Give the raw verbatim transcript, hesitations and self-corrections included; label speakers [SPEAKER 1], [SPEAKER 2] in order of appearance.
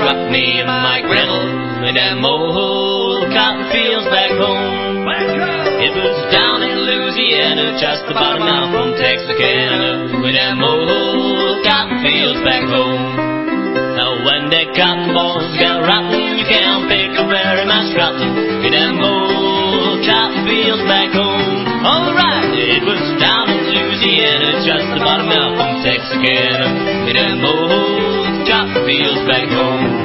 [SPEAKER 1] rocked me in my cradle in them old cotton fields back home. It was down in Louisiana, just about a mile from Texarkana, in them old cotton fields back home. Now when the cotton balls got rotten, you can't pick a very much cotton in them old cotton fields back home. Alright, it was down in Louisiana, just about a mile from Texarkana, in them old cotton fields back home.